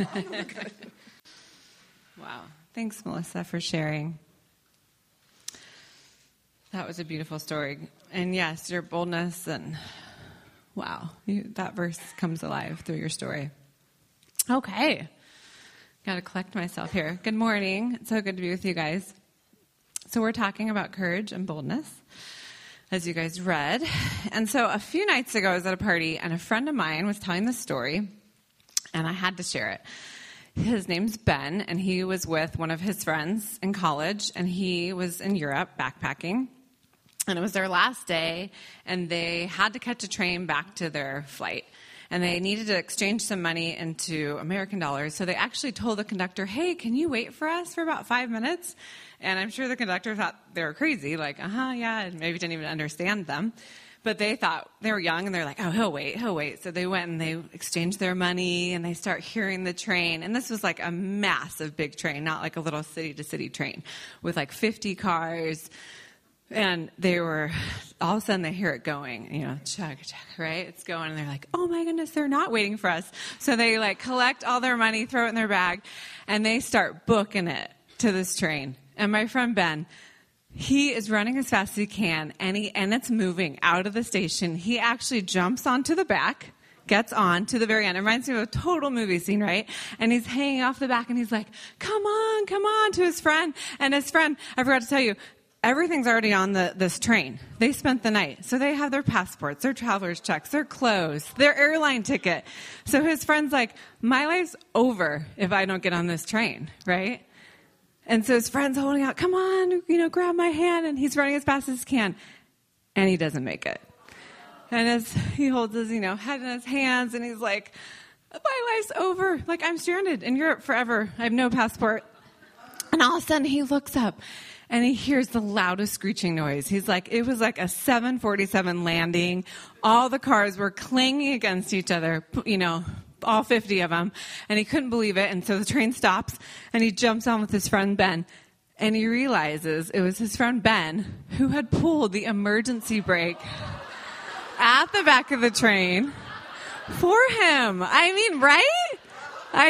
Wow. Thanks, Melissa, for sharing. That was a beautiful story. And yes, your boldness and wow, that verse comes alive through your story. Okay. Got to collect myself here. Good morning. It's so good to be with you guys. So we're talking about courage and boldness, as you guys read. And so a few nights ago, I was at a party, and a friend of mine was telling this story, and I had to share it. His name's Ben, and he was with one of his friends in college, and he was in Europe backpacking. And it was their last day, and they had to catch a train back to their flight. And they needed to exchange some money into American dollars. So they actually told the conductor, hey, can you wait for us for about 5 minutes? And I'm sure the conductor thought they were crazy, like, yeah, and maybe didn't even understand them. But they thought they were young, and they're like, oh, he'll wait. So they went and they exchanged their money, and they start hearing the train. And this was like a massive big train, not like a little city-to-city train with like 50 cars. And they were, all of a sudden they hear it going, chug, right? It's going, and they're like, oh my goodness, they're not waiting for us. So they like collect all their money, throw it in their bag, and they start booking it to this train. And my friend Ben, he is running as fast as he can, and it's moving out of the station. He actually jumps onto the back, gets on to the very end. It reminds me of a total movie scene, right? And he's hanging off the back, and he's like, come on, to his friend. And his friend, I forgot to tell you, everything's already on this train. They spent the night. So they have their passports, their traveler's checks, their clothes, their airline ticket. So his friend's like, my life's over if I don't get on this train, right? And so his friend's holding out, come on, grab my hand. And he's running as fast as he can. And he doesn't make it. And as he holds his, head in his hands, and he's like, my life's over. Like, I'm stranded in Europe forever. I have no passport. And all of a sudden he looks up, and he hears the loudest screeching noise. He's like, it was like a 747 landing. All the cars were clanging against each other, all 50 of them. And he couldn't believe it. And so the train stops, and he jumps on with his friend Ben. And he realizes it was his friend Ben who had pulled the emergency brake at the back of the train for him. I mean, right? I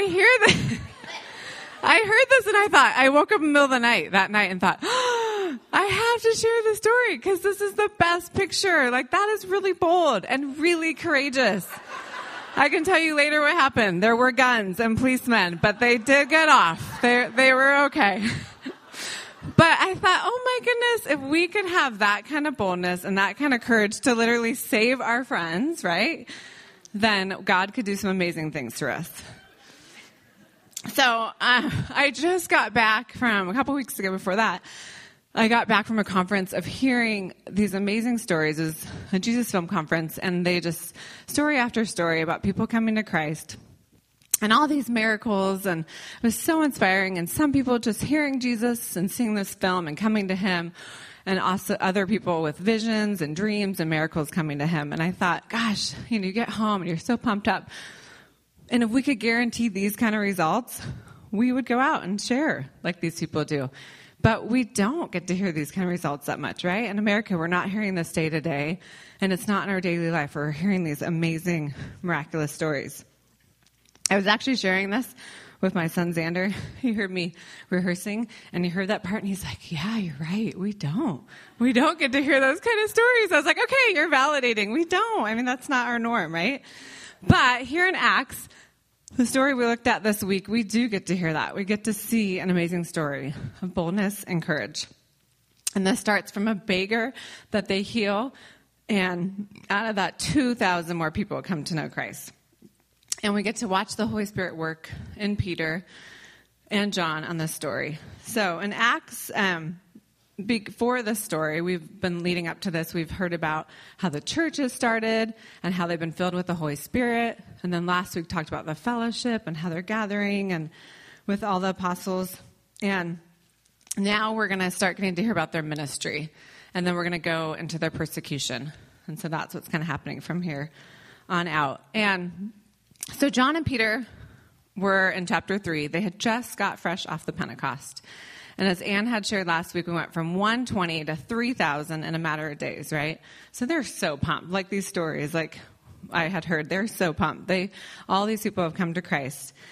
heard this, and I woke up in the middle of the night that night and thought, I have to share this story because this is the best picture. Like, that is really bold and really courageous. I can tell you later what happened. There were guns and policemen, but they did get off. They were okay. But I thought, oh my goodness, if we could have that kind of boldness and that kind of courage to literally save our friends, right? Then God could do some amazing things through us. So I just got back from, a couple weeks ago before that, I got back from a conference of hearing these amazing stories. It was a Jesus Film Conference, and they just, story after story about people coming to Christ and all these miracles, and it was so inspiring. And some people just hearing Jesus and seeing this film and coming to him, and also other people with visions and dreams and miracles coming to him. And I thought, gosh, you get home and you're so pumped up. And if we could guarantee these kind of results, we would go out and share like these people do. But we don't get to hear these kind of results that much, right? In America, we're not hearing this day to day, and it's not in our daily life. We're hearing these amazing, miraculous stories. I was actually sharing this with my son, Xander. He heard me rehearsing, and he heard that part, and he's like, yeah, you're right. We don't get to hear those kind of stories. I was like, okay, you're validating. We don't. I mean, that's not our norm, right? But here in Acts, the story we looked at this week, we do get to hear that. We get to see an amazing story of boldness and courage. And this starts from a beggar that they heal, and out of that, 2,000 more people come to know Christ. And we get to watch the Holy Spirit work in Peter and John on this story. So in Acts, before this story, we've been leading up to this. We've heard about how the church has started and how they've been filled with the Holy Spirit. And then last week talked about the fellowship and how they're gathering and with all the apostles. And now we're going to start getting to hear about their ministry. And then we're going to go into their persecution. And so that's what's kind of happening from here on out. And so John and Peter were in chapter 3. They had just got fresh off the Pentecost. And as Ann had shared last week, we went from 120 to 3,000 in a matter of days, right? So they're so pumped. Like these stories, like I had heard, they're so pumped. All these people have come to Christ.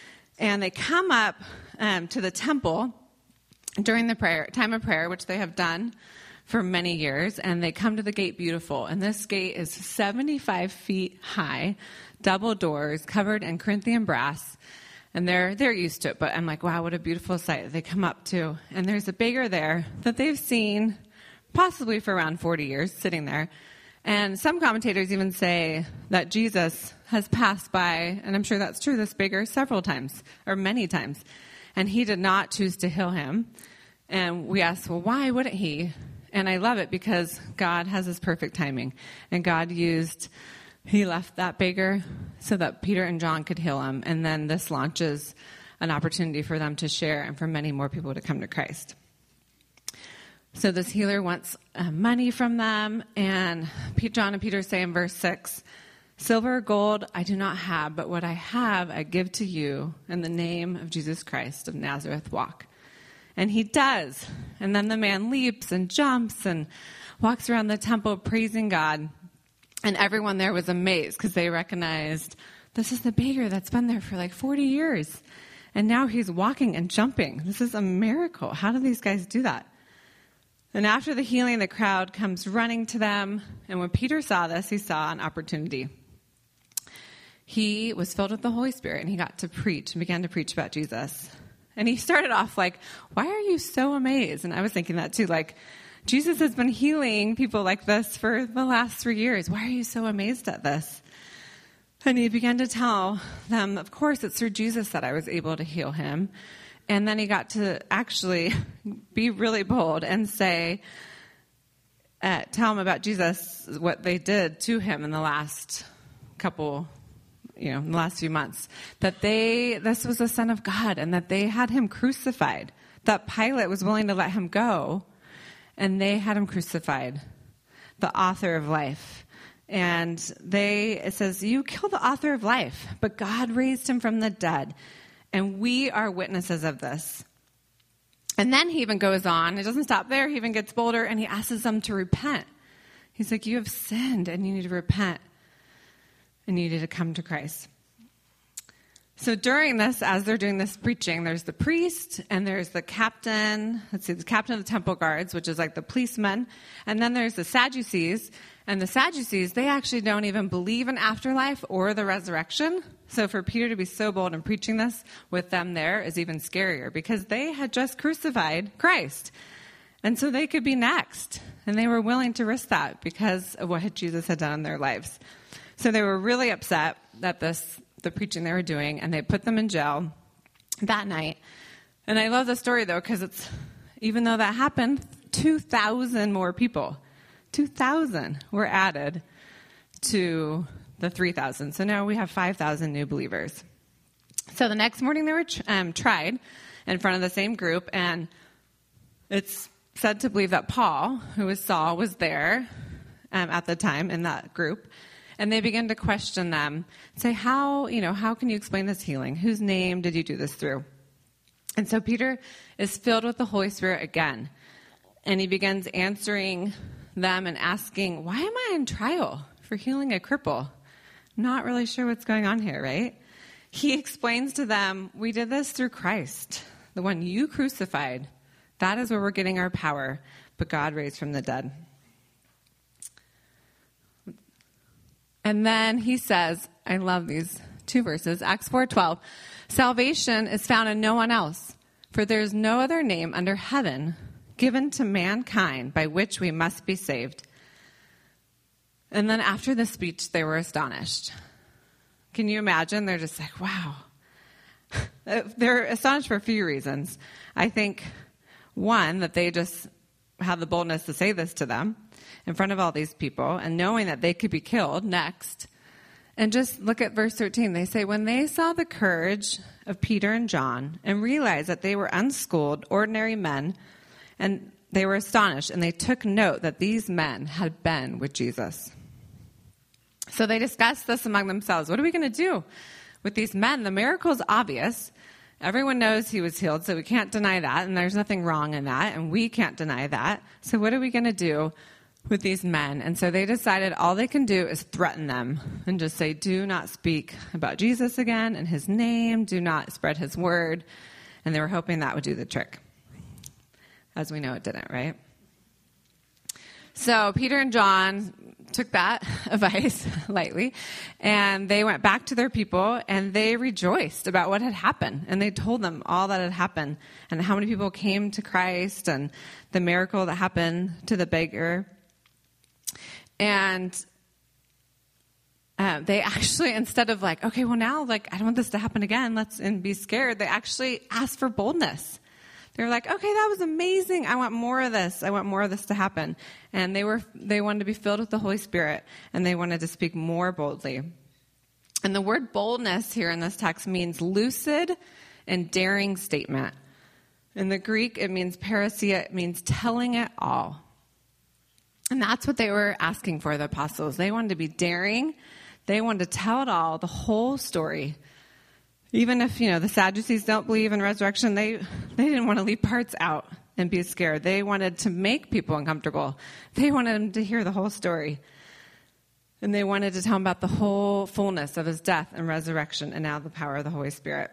And they come up to the temple during the time of prayer, which they have done for many years, and they come to the gate beautiful. And this gate is 75 feet high, double doors, covered in Corinthian brass. And they're used to it, but I'm like, wow, what a beautiful sight that they come up to. And there's a beggar there that they've seen possibly for around 40 years sitting there. And some commentators even say that Jesus has passed by, and I'm sure that's true, this beggar several times, or many times. And he did not choose to heal him. And we asked, well, why wouldn't he? And I love it because God has his perfect timing. And God he left that beggar so that Peter and John could heal him. And then this launches an opportunity for them to share and for many more people to come to Christ. So this healer wants money from them. And John and Peter say in verse 6, silver or gold I do not have, but what I have I give to you. In the name of Jesus Christ of Nazareth, walk. And he does. And then the man leaps and jumps and walks around the temple praising God. And everyone there was amazed because they recognized this is the beggar that's been there for like 40 years. And now he's walking and jumping. This is a miracle. How do these guys do that? And after the healing, the crowd comes running to them. And when Peter saw this, he saw an opportunity. He was filled with the Holy Spirit, and he got to preach and began to preach about Jesus. And he started off like, why are you so amazed? And I was thinking that too, like, Jesus has been healing people like this for the last 3 years. Why are you so amazed at this? And he began to tell them, of course, it's through Jesus that I was able to heal him. And then he got to actually be really bold and say, tell him about Jesus, what they did to him in the last in the last few months, that this was the Son of God and that they had him crucified, that Pilate was willing to let him go, and they had him crucified, the author of life. And it says, you killed the author of life, but God raised him from the dead. And we are witnesses of this. And then he even goes on. It doesn't stop there. He even gets bolder, and he asks them to repent. He's like, you have sinned, and you need to repent. And you need to come to Christ. So during this, as they're doing this preaching, there's the priest, and there's the captain. The captain of the temple guards, which is like the policeman. And then there's the Sadducees. And the Sadducees, they actually don't even believe in afterlife or the resurrection. So for Peter to be so bold in preaching this with them there is even scarier because they had just crucified Christ. And so they could be next. And they were willing to risk that because of what Jesus had done in their lives. So they were really upset that the preaching they were doing, and they put them in jail that night. And I love the story, though, because even though that happened, 2,000 more people, 2,000 were added to the 3,000. So now we have 5,000 new believers. So the next morning they were tried in front of the same group, and it's said to believe that Paul, who was Saul, was there at the time in that group. And they began to question them, say, how can you explain this healing? Whose name did you do this through? And so Peter is filled with the Holy Spirit again. And he begins answering them and asking, why am I in trial for healing a cripple? Not really sure what's going on here, right? He explains to them, we did this through Christ, the one you crucified. That is where we're getting our power, but God raised from the dead. And then he says, I love these two verses, Acts 4:12, salvation is found in no one else, for there is no other name under heaven given to mankind by which we must be saved. And then after the speech, they were astonished. Can you imagine? They're just like, wow. They're astonished for a few reasons. I think, one, that they just had the boldness to say this to them in front of all these people and knowing that they could be killed next. And just look at verse 13. They say, when they saw the courage of Peter and John and realized that they were unschooled, ordinary men, and they were astonished, and they took note that these men had been with Jesus. So they discussed this among themselves. What are we going to do with these men? The miracle is obvious. Everyone knows he was healed, so we can't deny that, and there's nothing wrong in that, and we can't deny that. So what are we going to do with these men. And so they decided all they can do is threaten them and just say, do not speak about Jesus again in his name. Do not spread his word. And they were hoping that would do the trick. As we know, it didn't, right? So Peter and John took that advice lightly, and they went back to their people, and they rejoiced about what had happened. And they told them all that had happened and how many people came to Christ and the miracle that happened to the beggar. And they actually, instead of like, okay, well now, like, I don't want this to happen again, and be scared, they actually asked for boldness. They were like, okay, that was amazing. I want more of this. I want more of this to happen. And they wanted to be filled with the Holy Spirit, and they wanted to speak more boldly. And the word boldness here in this text means lucid and daring statement. In the Greek, it means parousia. It means telling it all. And that's what they were asking for, the apostles. They wanted to be daring. They wanted to tell it all, the whole story. Even if, the Sadducees don't believe in resurrection, they didn't want to leave parts out and be scared. They wanted to make people uncomfortable. They wanted them to hear the whole story. And they wanted to tell them about the whole fullness of his death and resurrection and now the power of the Holy Spirit.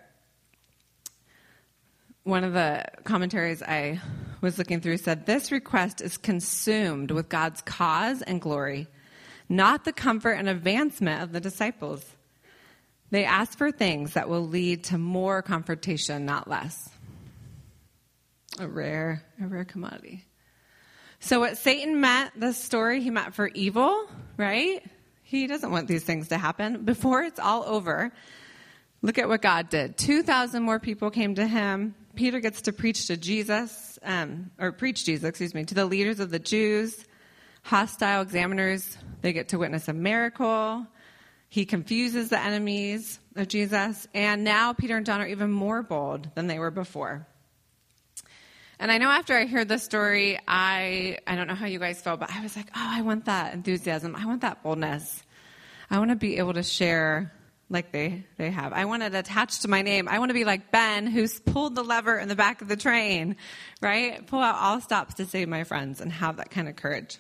One of the commentaries I was looking through said, this request is consumed with God's cause and glory, not the comfort and advancement of the disciples. They ask for things that will lead to more confrontation, not less. A rare commodity. So what Satan meant, this story, he meant for evil, right? He doesn't want these things to happen. Before it's all over, look at what God did. 2,000 more people came to him. Peter gets to preach Jesus, to the leaders of the Jews. Hostile examiners, they get to witness a miracle. He confuses the enemies of Jesus. And now Peter and John are even more bold than they were before. And I know after I heard this story, I don't know how you guys felt, but I was like, oh, I want that enthusiasm. I want that boldness. I want to be able to share like they have. I want it attached to my name. I want to be like Ben, who's pulled the lever in the back of the train, right? Pull out all stops to save my friends and have that kind of courage.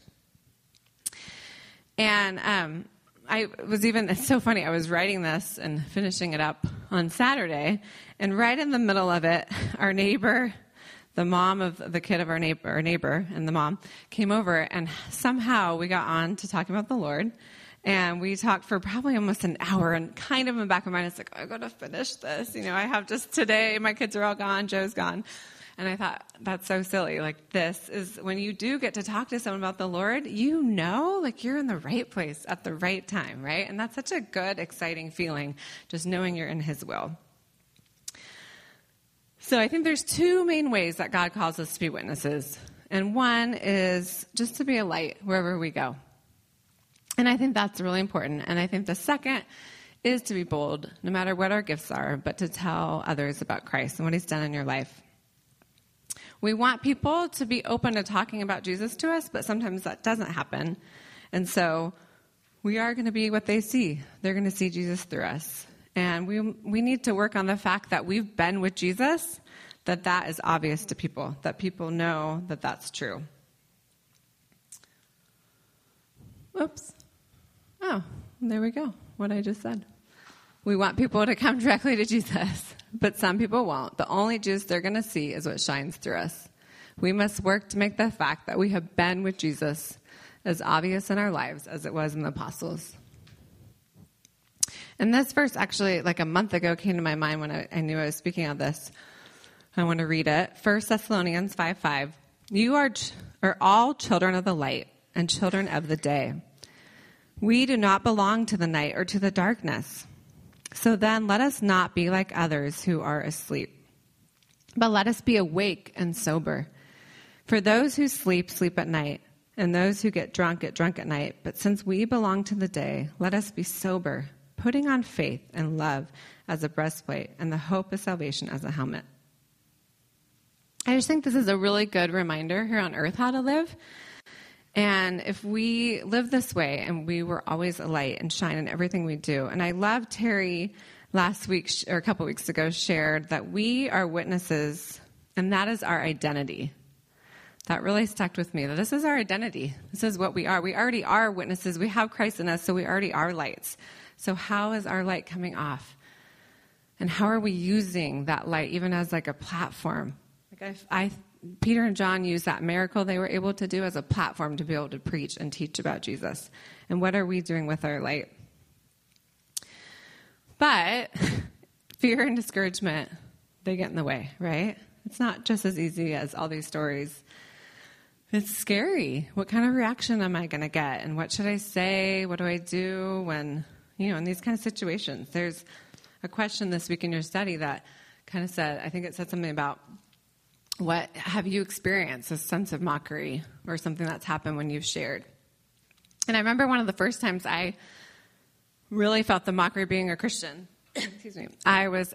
And it's so funny. I was writing this and finishing it up on Saturday, and right in the middle of it, our neighbor, the mom of the kid of our neighbor and the mom came over, and somehow we got on to talking about the Lord, and we talked for probably almost an hour, and kind of in the back of my mind, it's like, I got to finish this. I have just today, my kids are all gone, Joe's gone. And I thought, that's so silly. Like, this is when you do get to talk to someone about the Lord, like you're in the right place at the right time, right? And that's such a good, exciting feeling, just knowing you're in his will. So I think there's two main ways that God calls us to be witnesses. And one is just to be a light wherever we go. And I think that's really important. And I think the second is to be bold, no matter what our gifts are, but to tell others about Christ and what he's done in your life. We want people to be open to talking about Jesus to us, but sometimes that doesn't happen. And so we are going to be what they see. They're going to see Jesus through us. And we need to work on the fact that we've been with Jesus, that is obvious to people, that people know that that's true. Oops. Oh, there we go. What I just said. We want people to come directly to Jesus, but some people won't. The only juice they're going to see is what shines through us. We must work to make the fact that we have been with Jesus as obvious in our lives as it was in the apostles. And this verse actually, like a month ago, came to my mind when I knew I was speaking on this. I want to read it. 1 Thessalonians 5:5. You are all children of the light and children of the day. We do not belong to the night or to the darkness. So then let us not be like others who are asleep, but let us be awake and sober. For those who sleep, sleep at night, and those who get drunk at night. But since we belong to the day, let us be sober, putting on faith and love as a breastplate and the hope of salvation as a helmet. I just think this is a really good reminder here on earth how to live. And if we live this way, and we were always a light and shine in everything we do. And I love Terry last week, or a couple weeks ago, shared that we are witnesses, and that is our identity. that really stuck with me, that this is our identity. This is what we are. We already are witnesses. We have Christ in us, so we already are lights. So how is our light coming off? And how are we using that light even as like a platform? Like Peter and John used that miracle they were able to do as a platform to be able to preach and teach about Jesus. And what are we doing with our light? But fear and discouragement, they get in the way, right? It's not just as easy as all these stories. It's scary. What kind of reaction am I going to get? And what should I say? What do I do when, in these kind of situations? There's a question this week in your study that kind of said, I think it said something about, what have you experienced, a sense of mockery or something that's happened when you've shared? And I remember one of the first times I really felt the mockery of being a Christian. Excuse me. I was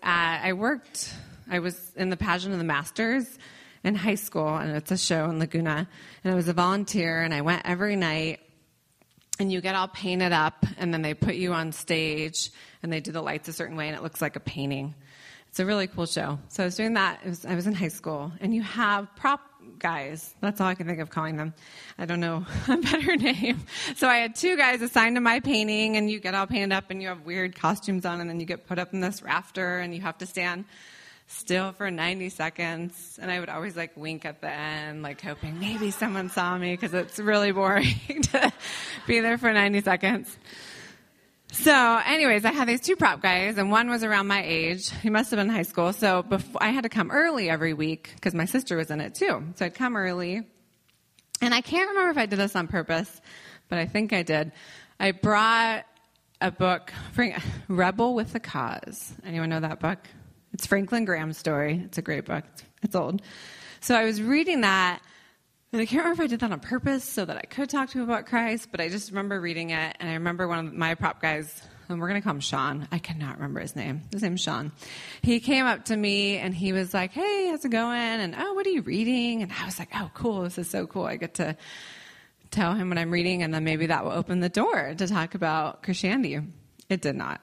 in the pageant of the Masters in high school, and it's a show in Laguna, and I was a volunteer, and I went every night, and you get all painted up, and then they put you on stage, and they do the lights a certain way, and it looks like a painting. It's a really cool show. So I was doing that. I was in high school, and you have prop guys. That's all I can think of calling them. I don't know a better name. So I had 2 guys assigned to my painting, and you get all painted up, and you have weird costumes on, and then you get put up in this rafter, and you have to stand still for 90 seconds. And I would always wink at the end, hoping maybe someone saw me, because it's really boring to be there for 90 seconds. So anyways, I had these 2 prop guys, and one was around my age. He must have been in high school. So I had to come early every week because my sister was in it too. So I'd come early. And I can't remember if I did this on purpose, but I think I did. I brought a book, Rebel with a Cause. Anyone know that book? It's Franklin Graham's story. It's a great book. It's old. So I was reading that, and I can't remember if I did that on purpose so that I could talk to him about Christ, but I just remember reading it, and I remember one of my prop guys, and we're going to call him Sean. I cannot remember his name. His name's Sean. He came up to me, and he was like, hey, how's it going? And, oh, what are you reading? And I was like, oh, cool. This is so cool. I get to tell him what I'm reading, and then maybe that will open the door to talk about Christianity. It did not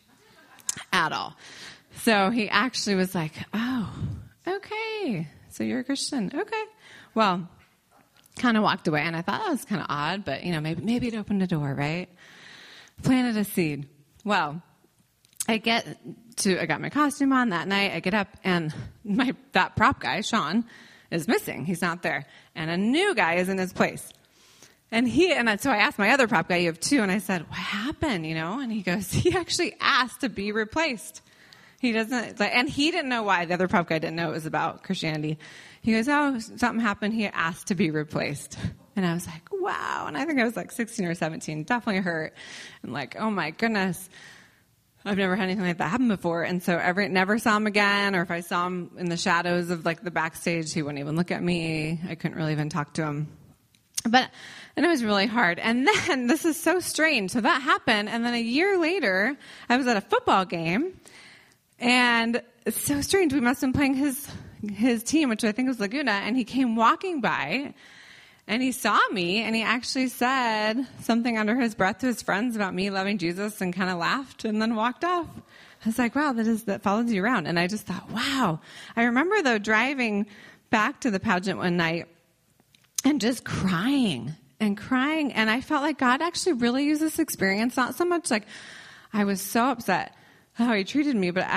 at all. So he actually was like, oh, okay. So you're a Christian. Okay. Well, kind of walked away, and I thought that was kind of odd, but maybe it opened a door, right? Planted a seed. Well, I got my costume on that night. I get up, and that prop guy, Sean, is missing. He's not there, and a new guy is in his place. And so I asked my other prop guy, you have 2, and I said, what happened? And he goes, he actually asked to be replaced. He doesn't, and he didn't know why. The other prop guy didn't know it was about Christianity. He goes, oh, something happened. He asked to be replaced. And I was like, wow. And I think I was 16 or 17. Definitely hurt. And oh my goodness. I've never had anything like that happen before. And so never saw him again. Or if I saw him in the shadows of the backstage, he wouldn't even look at me. I couldn't really even talk to him. And it was really hard. And then this is so strange. So that happened. And then a year later, I was at a football game. And it's so strange. We must have been playing his team, which I think was Laguna, and he came walking by, and he saw me, and he actually said something under his breath to his friends about me loving Jesus, and kind of laughed, and then walked off. I was like, wow, that follows you around. And I just thought, wow. I remember, though, driving back to the pageant one night and just crying. And I felt like God actually really used this experience, not so much I was so upset how he treated me, but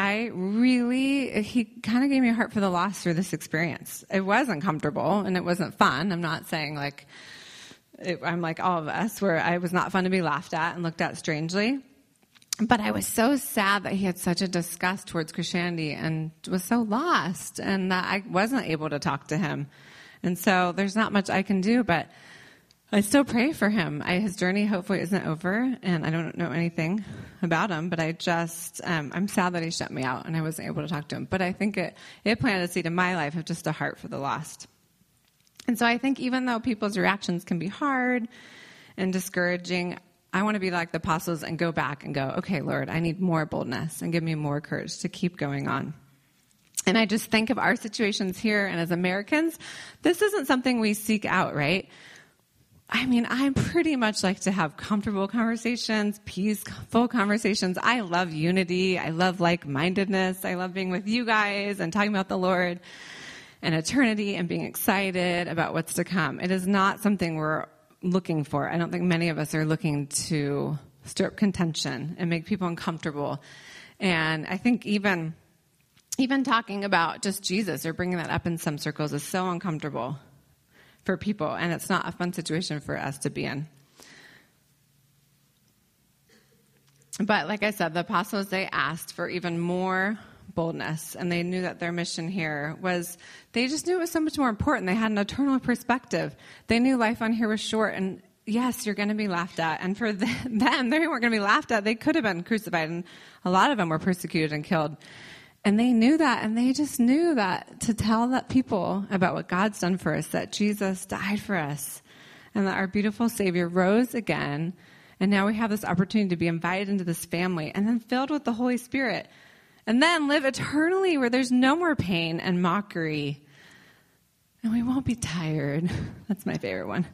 he kind of gave me a heart for the lost through this experience. It wasn't comfortable, and it wasn't fun. I'm not saying I'm like all of us, where I was not fun to be laughed at and looked at strangely. But I was so sad that he had such a disgust towards Christianity and was so lost, and that I wasn't able to talk to him. And so there's not much I can do, but I still pray for him. His journey hopefully isn't over, and I don't know anything about him, but I just, I'm sad that he shut me out and I wasn't able to talk to him. But I think it planted a seed in my life of just a heart for the lost. And so I think even though people's reactions can be hard and discouraging, I want to be like the apostles and go back and go, okay, Lord, I need more boldness and give me more courage to keep going on. And I just think of our situations here, and as Americans, this isn't something we seek out, right? I mean, I pretty much like to have comfortable conversations, peaceful conversations. I love unity. I love like-mindedness. I love being with you guys and talking about the Lord. and eternity and being excited about what's to come. It is not something we're looking for. I don't think many of us are looking to stir up contention and make people uncomfortable. And I think even talking about just Jesus or bringing that up in some circles is so uncomfortable for people, and it's not a fun situation for us to be in. But like I said, the apostles, they asked for even more boldness, and they knew that their mission here was, they just knew it was so much more important. They had an eternal perspective. They knew life on here was short, and yes, you're going to be laughed at. And for them, they weren't going to be laughed at. They could have been crucified, and a lot of them were persecuted and killed. And they knew that, and they just knew that to tell that people about what God's done for us, that Jesus died for us, and that our beautiful Savior rose again, and now we have this opportunity to be invited into this family, and then filled with the Holy Spirit, and then live eternally where there's no more pain and mockery, and we won't be tired. That's my favorite one.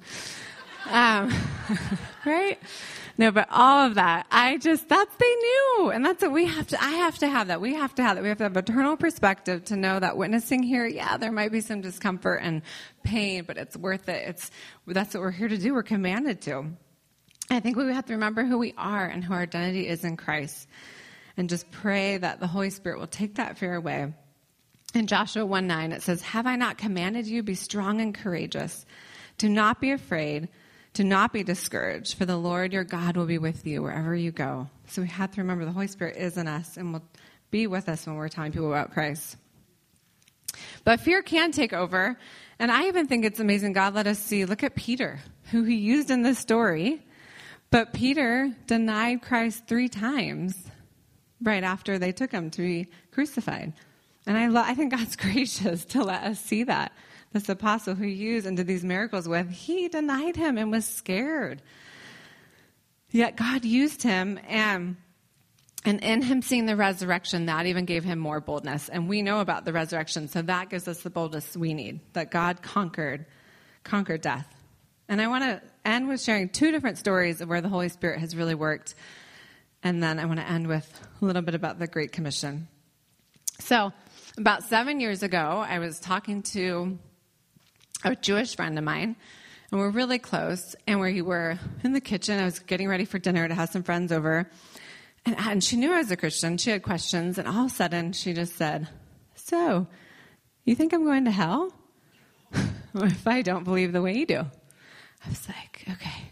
Right? No, but all of that, they knew. And that's what I have to have that. We have to have that. We have to have eternal perspective to know that witnessing here, yeah, there might be some discomfort and pain, but it's worth it. That's what we're here to do. We're commanded to. I think we have to remember who we are and who our identity is in Christ, and just pray that the Holy Spirit will take that fear away. In Joshua 1:9, it says, "Have I not commanded you, be strong and courageous? Do not be afraid. Do not be discouraged, for the Lord your God will be with you wherever you go." So we have to remember the Holy Spirit is in us and will be with us when we're telling people about Christ. But fear can take over. And I even think it's amazing God let us see, look at Peter, who he used in this story. But Peter denied Christ 3 times right after they took him to be crucified. And I think God's gracious to let us see that. This apostle who used and did these miracles with, he denied him and was scared. Yet God used him, and in him seeing the resurrection, that even gave him more boldness. And we know about the resurrection, so that gives us the boldness we need, that God conquered death. And I want to end with sharing 2 different stories of where the Holy Spirit has really worked. And then I want to end with a little bit about the Great Commission. So about 7 years ago, I was talking to a Jewish friend of mine, and we're really close, and we were in the kitchen. I was getting ready for dinner to have some friends over, and she knew I was a Christian. She had questions, and all of a sudden, she just said, "So, you think I'm going to hell? If I don't believe the way you do?" I was like, okay.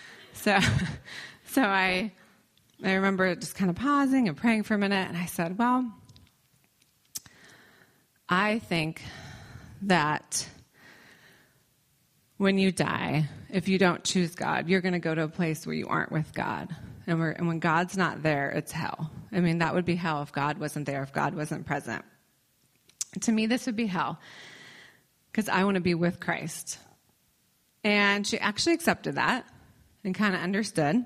So I remember just kind of pausing and praying for a minute, and I said, well, I think that when you die, if you don't choose God, you're going to go to a place where you aren't with God. And when God's not there, it's hell. I mean, that would be hell if God wasn't there, if God wasn't present. To me, this would be hell because I want to be with Christ. And she actually accepted that and kind of understood.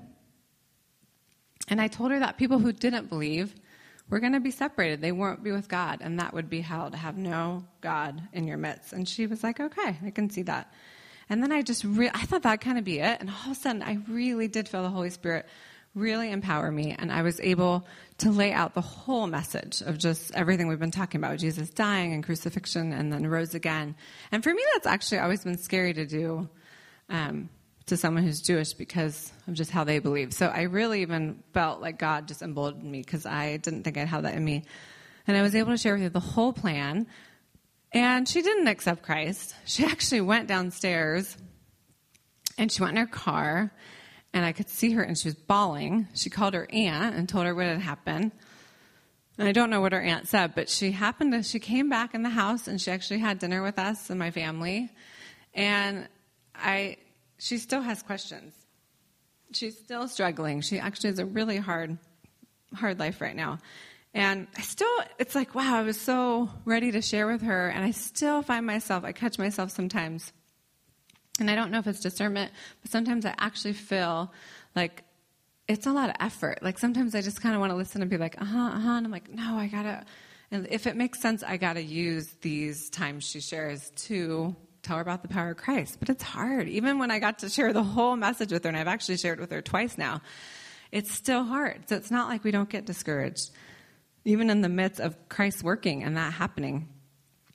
And I told her that people who didn't believe were going to be separated. They won't be with God, and that would be hell, to have no God in your midst. And she was like, okay, I can see that. And then I thought that'd kind of be it. And all of a sudden, I really did feel the Holy Spirit really empower me. And I was able to lay out the whole message of just everything we've been talking about, Jesus dying and crucifixion and then rose again. And for me, that's actually always been scary to do to someone who's Jewish because of just how they believe. So I really even felt like God just emboldened me because I didn't think I'd have that in me. And I was able to share with her the whole plan. And she didn't accept Christ. She actually went downstairs, and she went in her car, and I could see her, and she was bawling. She called her aunt and told her what had happened. And I don't know what her aunt said, but she came back in the house, and she actually had dinner with us and my family. And she still has questions. She's still struggling. She actually has a really hard life right now. And it's like, wow, I was so ready to share with her, and I still I catch myself sometimes, and I don't know if it's discernment, but sometimes I actually feel like it's a lot of effort. Like sometimes I just kind of want to listen and be like, and I'm like, no, and if it makes sense, I gotta use these times she shares to tell her about the power of Christ. But it's hard. Even when I got to share the whole message with her, and I've actually shared it with her twice now, it's still hard. So it's not like we don't get discouraged, even in the midst of Christ working and that happening.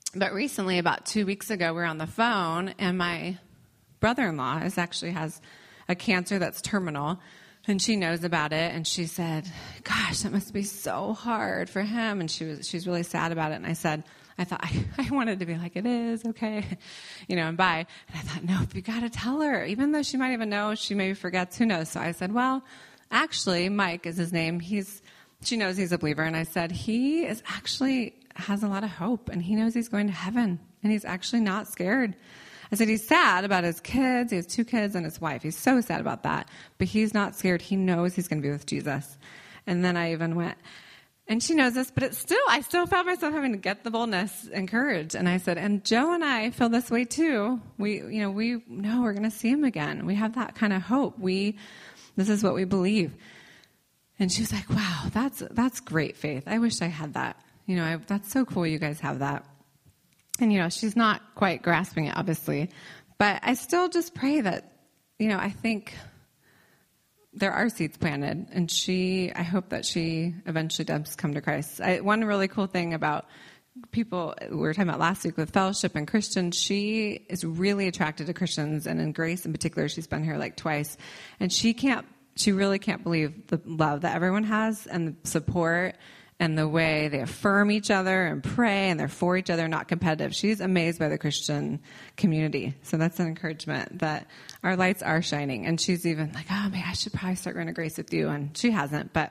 But recently, about 2 weeks ago, we were on the phone, and my brother-in-law has a cancer that's terminal, and she knows about it, and she said, gosh, that must be so hard for him, and she's really sad about it. And I thought, I wanted to be like, it is, okay, and bye. And I thought, no, you got to tell her, even though she might even know, she maybe forgets, who knows. So I said, well, actually, Mike is his name. She knows he's a believer, and I said, he is actually has a lot of hope, and he knows he's going to heaven, and he's actually not scared. I said, he's sad about his kids. He has 2 kids and his wife. He's so sad about that, but he's not scared. He knows he's going to be with Jesus. And then I even went, and she knows this, but I still found myself having to get the boldness and courage. And I said, and Joe and I feel this way too. We know we're going to see him again. We have that kind of hope. This is what we believe. And she was like, wow, that's great faith. I wish I had that. That's so cool you guys have that. And, she's not quite grasping it, obviously. But I still just pray that, I think there are seeds planted. And I hope that she eventually does come to Christ. One really cool thing about people we were talking about last week with fellowship and Christians, she is really attracted to Christians. And in Grace in particular, she's been here like twice. And she really can't believe the love that everyone has and the support and the way they affirm each other and pray, and they're for each other, not competitive. She's amazed by the Christian community. So that's an encouragement that our lights are shining. And she's even like, oh, man, I should probably start going to Grace with you. And she hasn't. But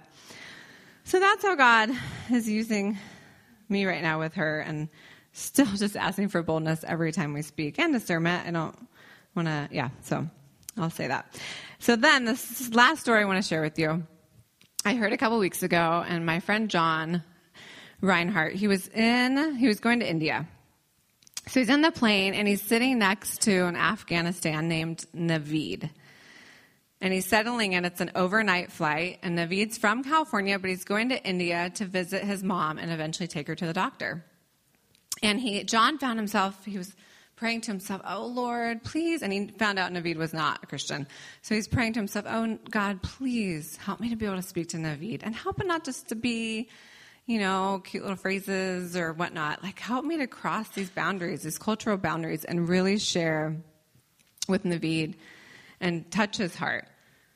so that's how God is using me right now with her, and still just asking for boldness every time we speak, and discernment. I don't want to, so I'll say that. So then this last story I want to share with you. I heard a couple weeks ago, and my friend John Reinhardt, he was going to India. So he's in the plane, and he's sitting next to an Afghanistan named Naveed. And he's settling in. It's an overnight flight, and Naveed's from California, but he's going to India to visit his mom and eventually take her to the doctor. And John found himself, he was praying to himself, oh, Lord, please. And he found out Naveed was not a Christian. So he's praying to himself, oh, God, please help me to be able to speak to Naveed. And help it not just to be, cute little phrases or whatnot. Like, help me to cross these boundaries, these cultural boundaries, and really share with Naveed and touch his heart.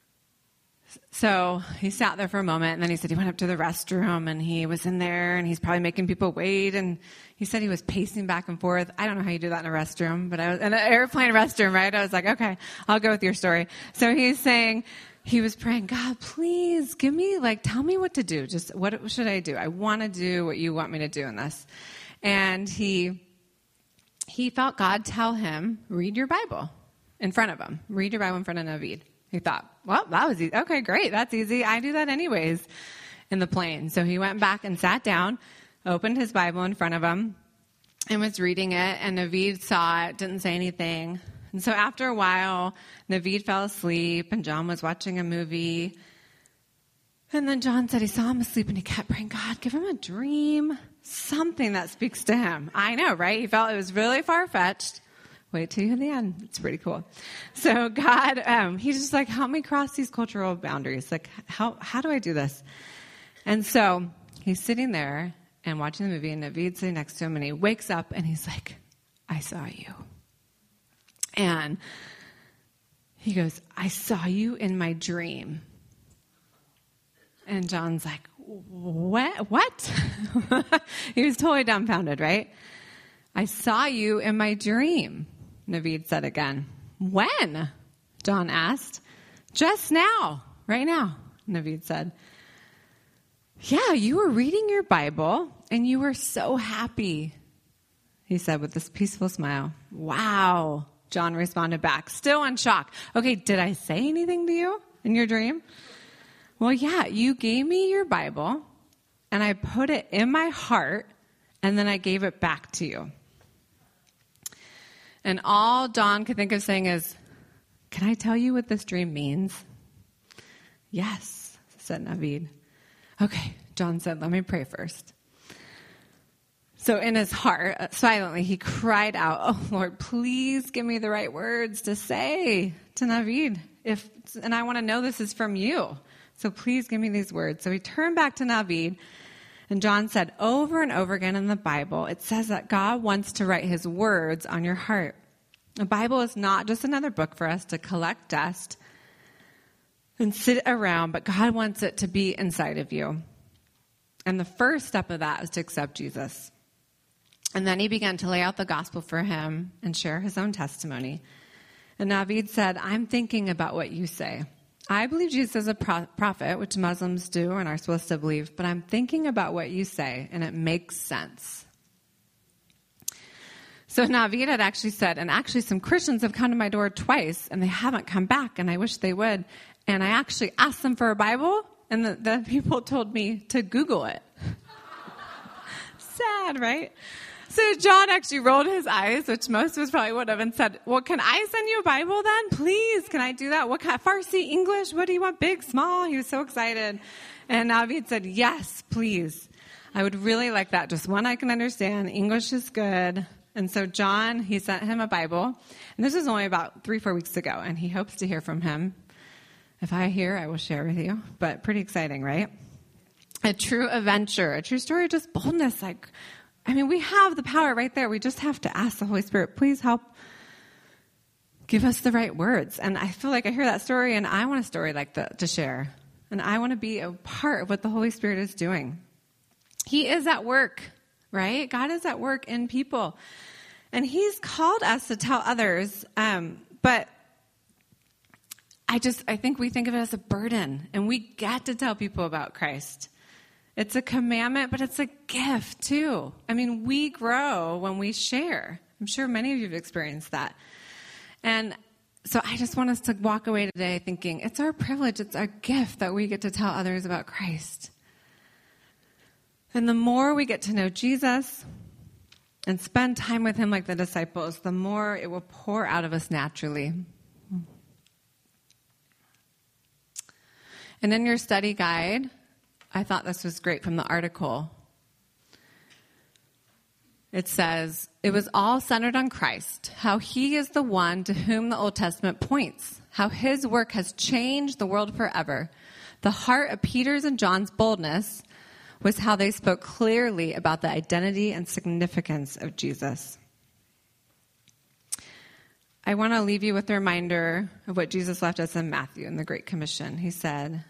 So he sat there for a moment, and then he said he went up to the restroom, and he was in there, and he's probably making people wait, and he said he was pacing back and forth. I don't know how you do that in a restroom, but I was in an airplane restroom, right? I was like, okay, I'll go with your story. So he's saying, he was praying, God, please give me, tell me what to do. Just what should I do? I want to do what you want me to do in this. And he felt God tell him, read your Bible in front of him. Read your Bible in front of Naveed. He thought, well, that was easy. Okay, great. That's easy. I do that anyways in the plane. So he went back and sat down, opened his Bible in front of him, and was reading it. And Naveed saw it, didn't say anything. And so after a while, Naveed fell asleep, and John was watching a movie. And then John said he saw him asleep, and he kept praying, God, give him a dream, something that speaks to him. I know, right? He felt it was really far-fetched. Wait till you hear the end. It's pretty cool. So God, he's just like, help me cross these cultural boundaries. Like, how do I do this? And so he's sitting there and watching the movie, and Naveed's sitting next to him, and he wakes up, and he's like, I saw you. And he goes, I saw you in my dream. And John's like, what? He was totally dumbfounded, right? I saw you in my dream, Naveed said again. When? John asked. Just now, right now, Naveed said. Yeah, you were reading your Bible, and you were so happy, he said with this peaceful smile. Wow, John responded back, still in shock. Okay, did I say anything to you in your dream? Well, yeah, you gave me your Bible, and I put it in my heart, and then I gave it back to you. And all John could think of saying is, can I tell you what this dream means? Yes, said Naveed. Okay, John said, let me pray first. So in his heart, silently, he cried out, oh, Lord, please give me the right words to say to Naveed. And I want to know this is from you. So please give me these words. So he turned back to Naveed And John said over and over again in the Bible, it says that God wants to write his words on your heart. The Bible is not just another book for us to collect dust and sit around, but God wants it to be inside of you. And the first step of that is to accept Jesus. And then he began to lay out the gospel for him and share his own testimony. And Naveed said, I'm thinking about what you say. I believe Jesus is a prophet, which Muslims do and are supposed to believe, but I'm thinking about what you say, and it makes sense. So Naveed had actually said, and actually some Christians have come to my door twice, and they haven't come back, and I wish they would. And I actually asked them for a Bible, and the people told me to Google it. Sad, right? So John actually rolled his eyes, which most of us probably would have, and said, well, can I send you a Bible then? Please, can I do that? What kind? Farsi, English? What do you want? Big, small? He was so excited. And Naveed said, yes, please. I would really like that. Just one I can understand. English is good. And so John, he sent him a Bible. And this was only about 3-4 weeks ago, and he hopes to hear from him. If I hear, I will share with you. But pretty exciting, right? A true adventure, a true story of just boldness. We have the power right there. We just have to ask the Holy Spirit, please help give us the right words. And I feel like I hear that story, and I want a story like that to share. And I want to be a part of what the Holy Spirit is doing. He is at work, right? God is at work in people. And he's called us to tell others, but I think we think of it as a burden, and we get to tell people about Christ. It's a commandment, but it's a gift too. We grow when we share. I'm sure many of you have experienced that. And so I just want us to walk away today thinking it's our privilege, it's our gift that we get to tell others about Christ. And the more we get to know Jesus and spend time with him like the disciples, the more it will pour out of us naturally. And in your study guide, I thought this was great from the article. It says, it was all centered on Christ, how he is the one to whom the Old Testament points, how his work has changed the world forever. The heart of Peter's and John's boldness was how they spoke clearly about the identity and significance of Jesus. I want to leave you with a reminder of what Jesus left us in Matthew in the Great Commission. He said,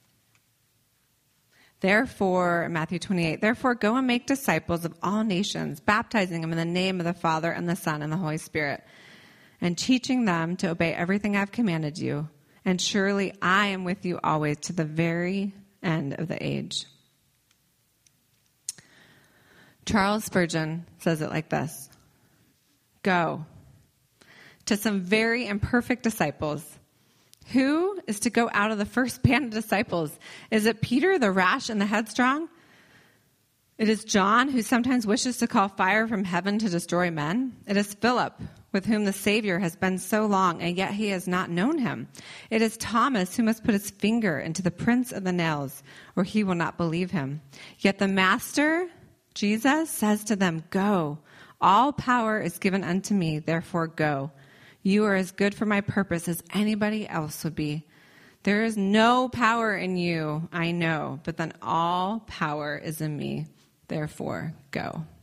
therefore, Matthew 28, therefore go and make disciples of all nations, baptizing them in the name of the Father and the Son and the Holy Spirit, and teaching them to obey everything I've commanded you. And surely I am with you always to the very end of the age. Charles Spurgeon says it like this: go to some very imperfect disciples. Who is to go out of the first band of disciples? Is it Peter, the rash and the headstrong? It is John, who sometimes wishes to call fire from heaven to destroy men. It is Philip, with whom the Savior has been so long, and yet he has not known him. It is Thomas, who must put his finger into the prints of the nails, or he will not believe him. Yet the Master, Jesus, says to them, go. All power is given unto me, therefore go. You are as good for my purpose as anybody else would be. There is no power in you, I know, but then all power is in me. Therefore, go.